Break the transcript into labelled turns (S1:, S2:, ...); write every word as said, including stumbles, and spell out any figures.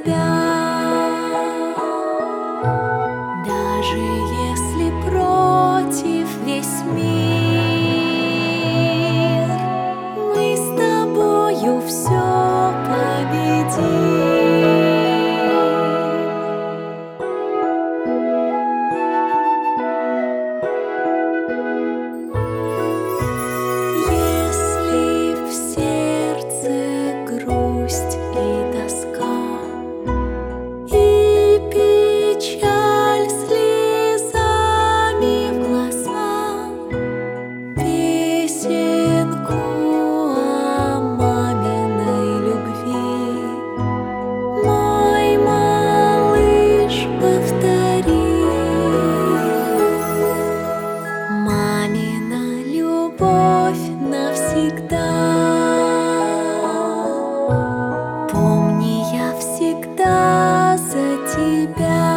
S1: тебя. Даже если против весь мир, мы с тобою все победим. Если в сердце грусть и тоска, и печаль слезами в глаза, песенку о маминой любви, мой малыш, повтори. Мамина любовь навсегда. Помни, я всегда за тебя.